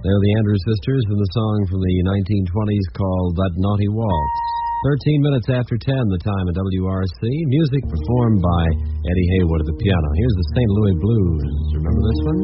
They're the Andrews Sisters and the song from the 1920s called That Naughty Waltz. 13 minutes after 10, the time at WRC. Music performed by Eddie Haywood at the piano. Here's the St. Louis Blues. Remember this one?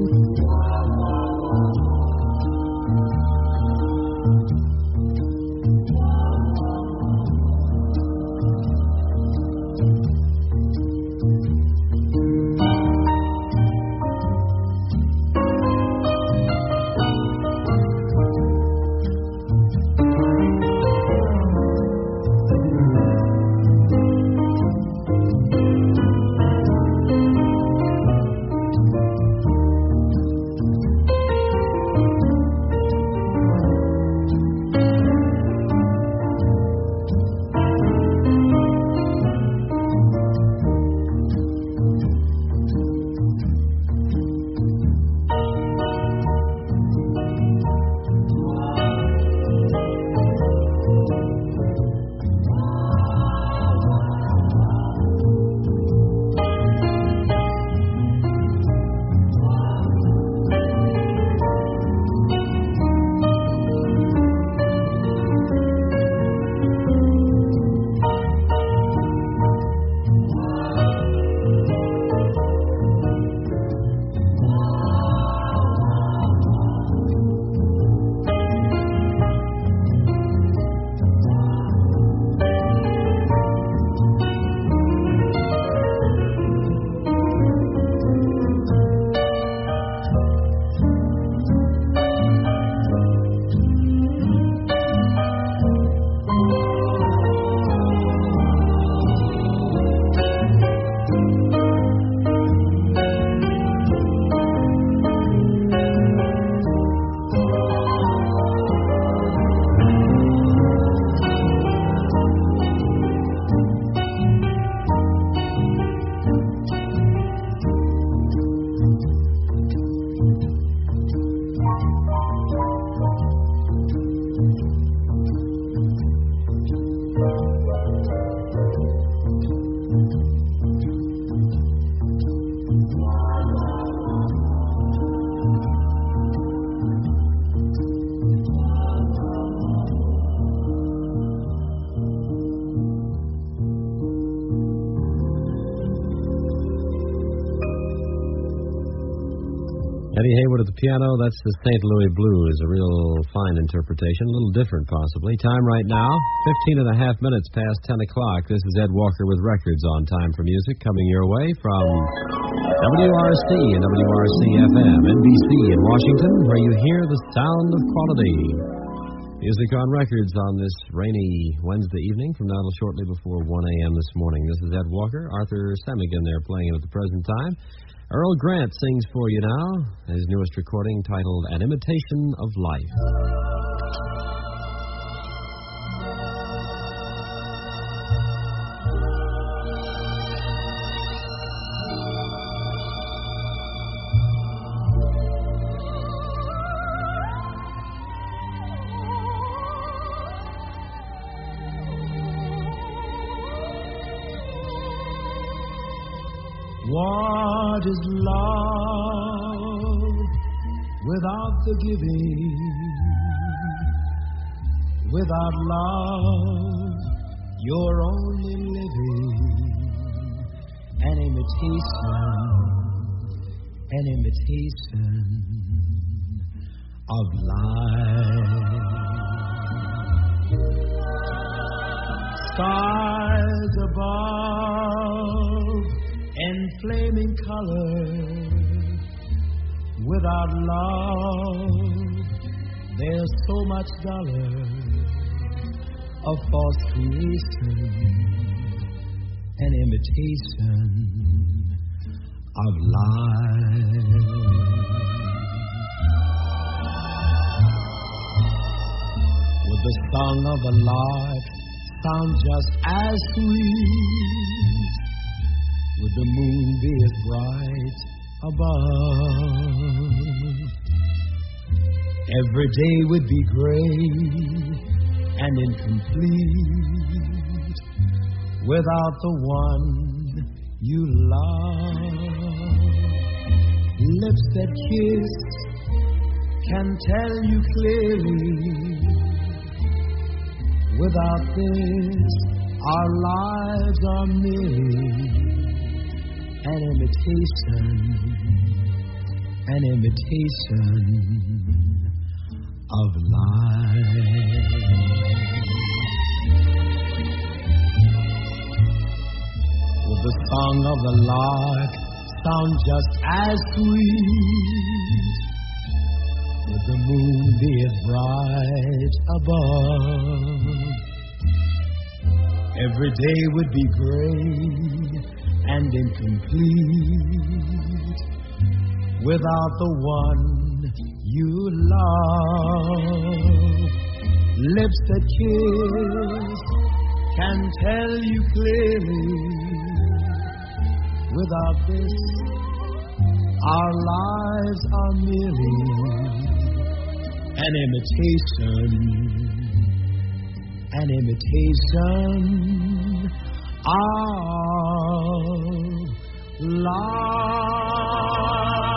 Eddie Haywood at the piano, that's the St. Louis Blues, a real fine interpretation, a little different possibly. Time right now, 15 and a half minutes past 10 o'clock. This is Ed Walker with Records on Time for Music, coming your way from WRC and WRC-FM, NBC in Washington, where you hear the sound of quality. Music on Records on this rainy Wednesday evening from now till shortly before 1 a.m. this morning. This is Ed Walker, Arthur Semigan there playing it at the present time. Earl Grant sings for you now, his newest recording titled An Imitation of Life. What is love without the giving? Without love, you're only living an imitation of life. Stars above and flaming color. Without love, there's so much duller. A false creation, an imitation of life. Would the song of a lark sound just as sweet? Would the moon be as bright above? Every day would be gray and incomplete without the one you love. Lips that kiss can tell you clearly. Without this, our lives are merely an imitation of life. With the song of the lark sound just as sweet, with the moon be as bright above, every day would be gray and incomplete without the one you love. Lips that kiss can tell you clearly. Without this, our lives are merely an imitation of life.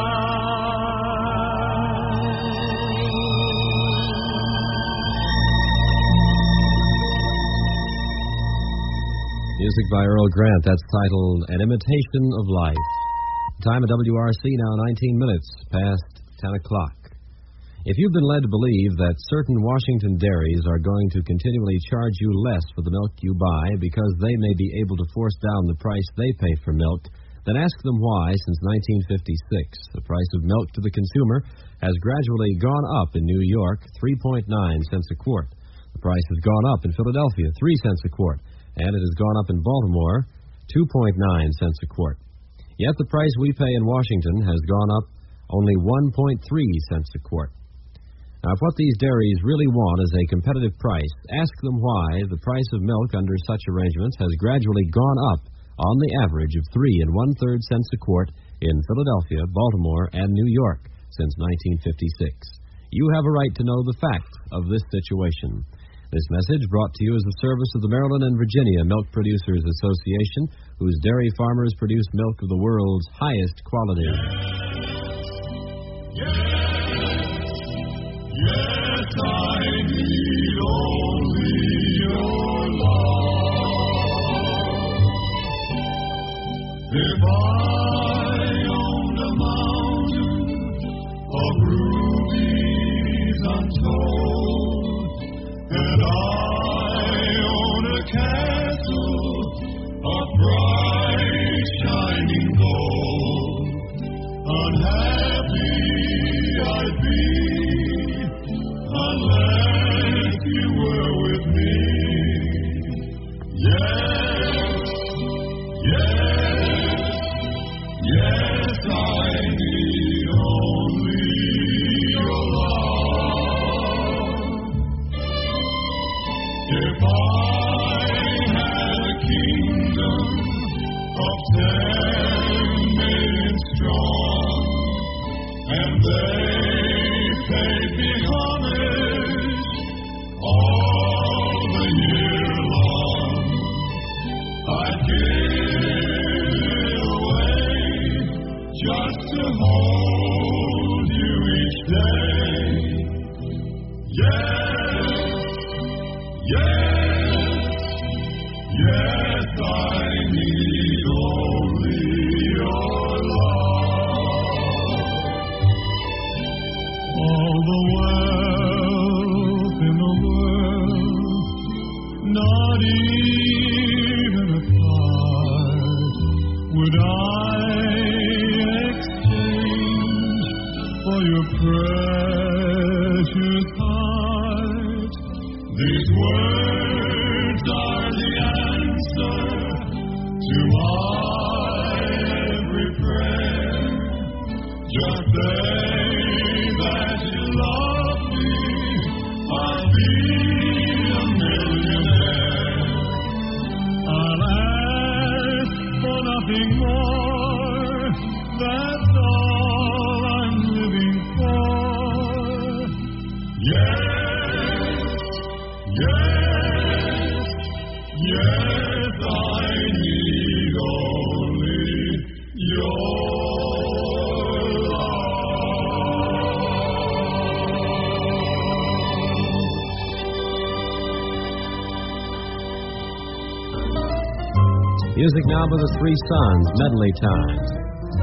Music by Earl Grant. That's titled An Imitation of Life. Time at WRC now 19 minutes past 10 o'clock. If you've been led to believe that certain Washington dairies are going to continually charge you less for the milk you buy because they may be able to force down the price they pay for milk, then ask them why since 1956 the price of milk to the consumer has gradually gone up in New York 3.9 cents a quart. The price has gone up in Philadelphia 3 cents a quart. And it has gone up in Baltimore 2.9 cents a quart. Yet the price we pay in Washington has gone up only 1.3 cents a quart. Now, if what these dairies really want is a competitive price, ask them why the price of milk under such arrangements has gradually gone up on the average of 3 1/3 cents a quart in Philadelphia, Baltimore, and New York since 1956. You have a right to know the facts of this situation. This message brought to you as a service of the Maryland and Virginia Milk Producers Association, whose dairy farmers produce milk of the world's highest quality. Yes, I need only your love. If I owned a mountain of rubies untold, and I own a castle of bright shining gold, unhappy I'd be unless you were with me. Yes, yes, yes, I need only your love. If I had a kingdom of 10 million strong, and they paid me homage all the year long, I'd give it away just to hold you each day. Yes, yes, yes, I need only your love. All the wealth in the world, not even a part would I exchange for your precious heart. These words are the answer to my every prayer. Just say that you love me, I'll be a millionaire. I'll ask for nothing more, that's all I'm living for. Yes, yes, yes, I need only your love. Music now by the Three Sons, medley time.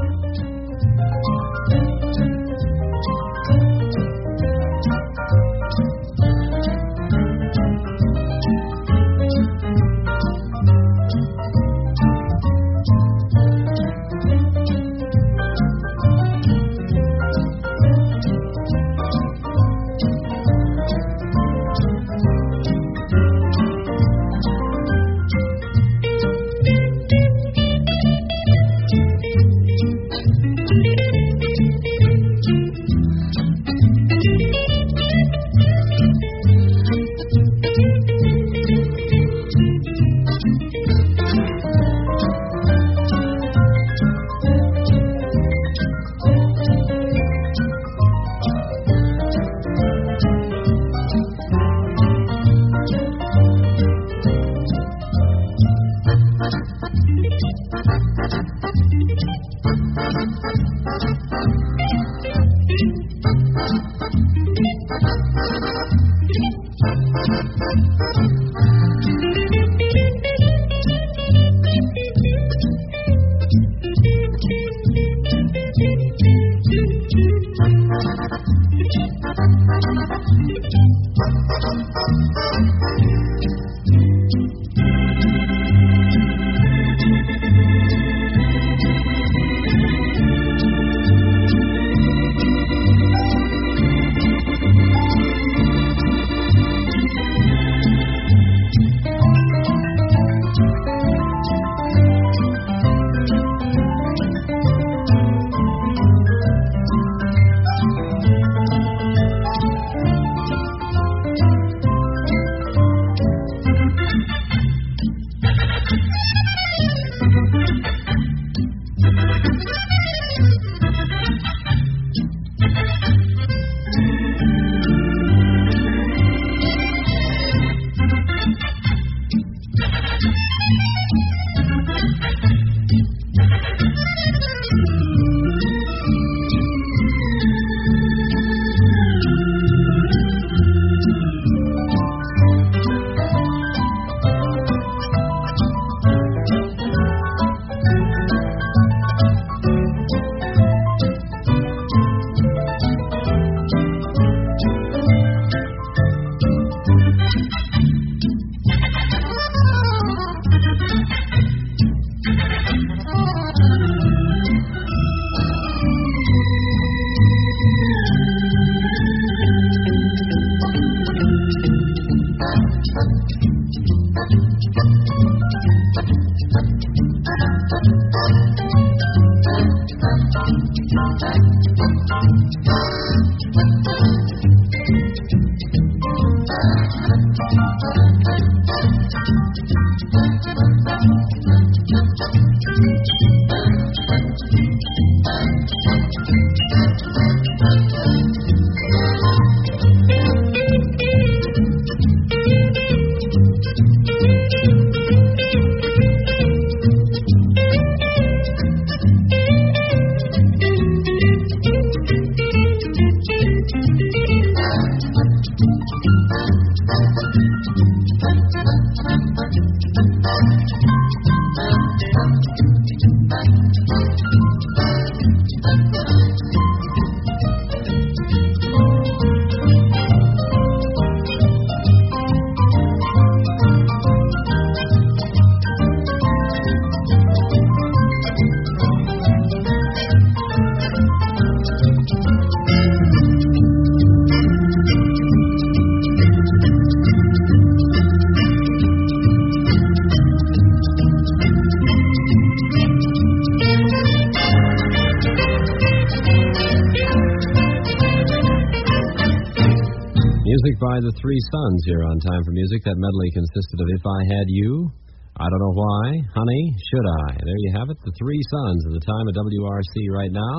Music by the Three Sons here on Time for Music. That medley consisted of If I Had You, I Don't Know Why, Honey, Should I. There you have it, the Three Sons at the time of WRC right now.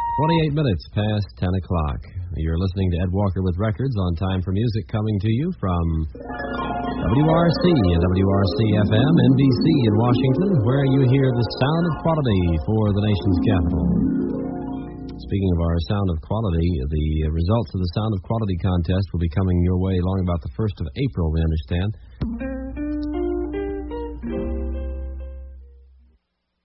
28 minutes past 10 o'clock. You're listening to Ed Walker with Records on Time for Music, coming to you from WRC and WRC-FM, NBC in Washington, where you hear the sound of quality for the nation's capital. Speaking of our Sound of Quality, the results of the Sound of Quality contest will be coming your way along about the 1st of April, we understand.